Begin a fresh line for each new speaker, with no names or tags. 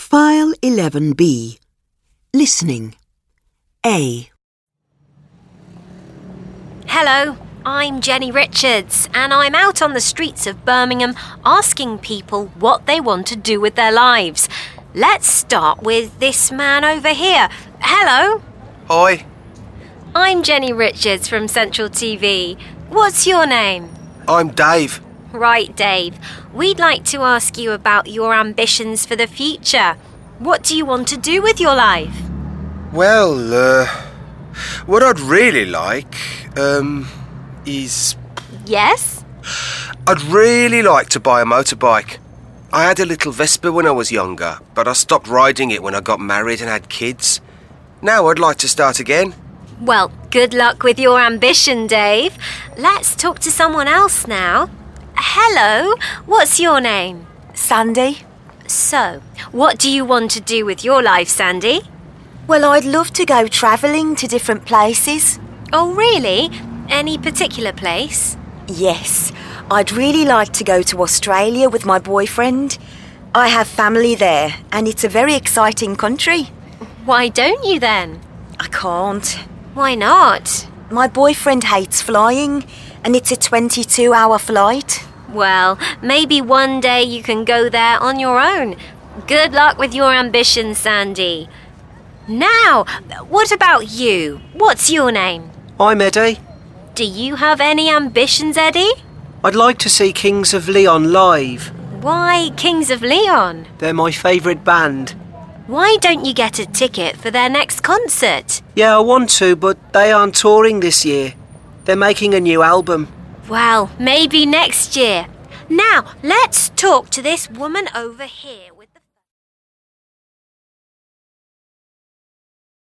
File 11B. Listening. A.
Hello, I'm Jenny Richards and I'm out on the streets of Birmingham asking people what they want to do with their lives. Let's start with this man over here. Hello.
Hi.
I'm Jenny Richards from Central TV. What's your name?
I'm Dave.
Right, Dave. We'd like to ask you about your ambitions for the future. What do you want to do with your life?
Well, what I'd really like, is...
Yes?
I'd really like to buy a motorbike. I had a little Vespa when I was younger, but I stopped riding it when I got married and had kids. Now I'd like to start again.
Well, good luck with your ambition, Dave. Let's talk to someone else now. Hello, what's your name?
Sandy?
So, what do you want to do with your life, Sandy?
Well, I'd love to go travelling to different places.
Oh, really? Any particular place?
Yes, I'd really like to go to Australia with my boyfriend. I have family there and it's a very exciting country.
Why don't you then?
I can't.
Why not?
My boyfriend hates flying and it's a 22-hour flight.
Well, maybe one day you can go there on your own. Good luck with your ambition, Sandy. Now, what about you? What's your name?
I'm Eddie.
Do you have any ambitions, Eddie?
I'd like to see Kings of Leon live.
Why Kings of Leon?
They're my favourite band.
Why don't you get a ticket for their next concert?
Yeah, I want to, but they aren't touring this year. They're making a new album.
Well, maybe next year. Now, let's talk to this woman over here.